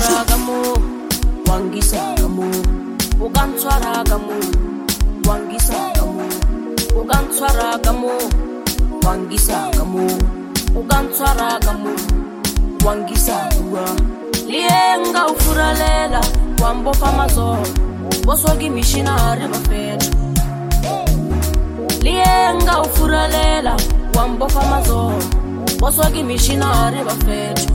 Ugantwara gamo, wangisa gamo. Ugantwara gamo, wangisa gamo. Ugantwara gamo, wangisa gamo. Ugantwara gamo, wangisa uwa. Lienga ufuralela, wambo famazo. Boswagi missionary bafetu. Lienga ufuralela, wambo famazo. Boswagi missionary bafetu.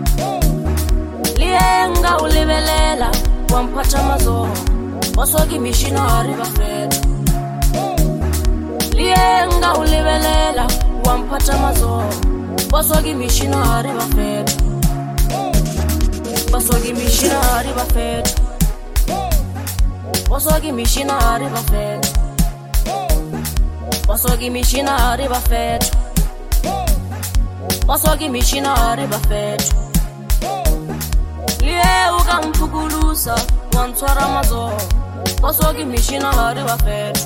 Lienga ulibelela, wampata mazo. Boswagi missionary bafetu. Lienga ulibelela, wampata mazo. Boswagi missionary bafetu. Boswagi missionary bafetu. Boswagi missionary bafetu. Boswagi missionary bafetu. Boswagi missionary bafetu. Liye ukampukulusa wantwara mazo. Boswagi missionary bafetu.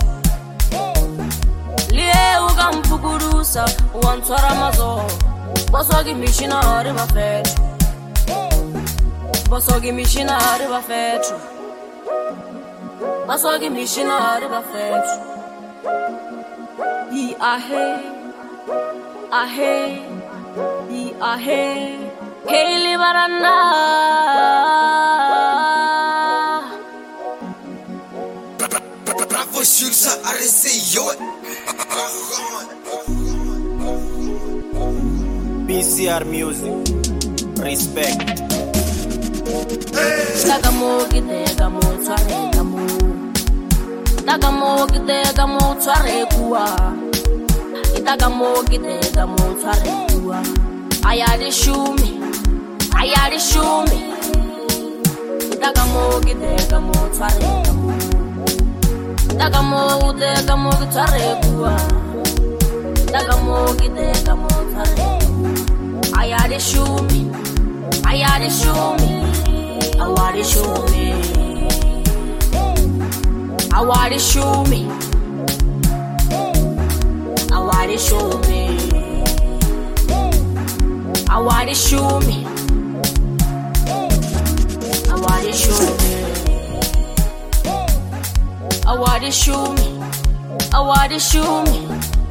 Liye ukampukulusa wantwara mazo. Boswagi missionary bafetu. Boswagi missionary bafetu. Boswagi missionary bafetu. Yi ahe, ahe, yi ahe. Kayli barana. Bravo Shulsa, RSA, PCR Music, respect. Dagamo gidegamo tware gamo. Dagamo gidegamo tware kuwa. Dagamo gidegamo tware kuwa. Ayade shumi, ayade shumi. Dagamo gidegamo tware gamo. Dagamo gidegamo tware kuwa. Dagamo gidegamo tware gamo. Ayade shumi, ayade shumi. I want to show me. I want to show me. I want to show me. I want to show me. I want to show me. I want to show me. I want to show me.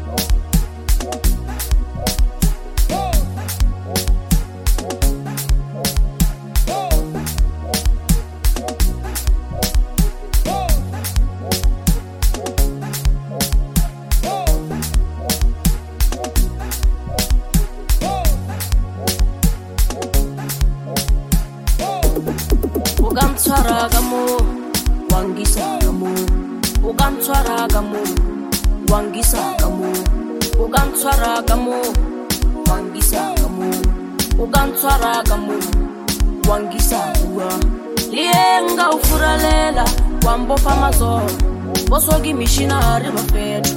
Ugantwara gamo, wangisa gamo. Ugantwara gamo, wangisa gamo. Ugantwara gamo, wangisa gamo. Ugantwara gamo, wangisa uwa. Lienga ufuralela, wambo famazo. Boswagi missionary bafetu.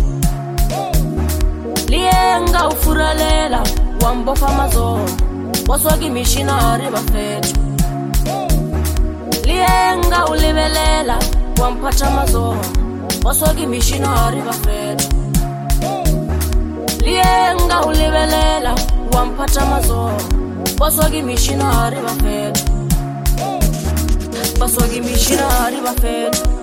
Lienga ufuralela, wambo famazo. Boswagi missionary bafetu. Lienga ulibelela, wampata mazo. Boswagi missionary bafetu. Lienga ulibelela, wampata mazo. Boswagi missionary bafetu. Boswagi missionary bafetu.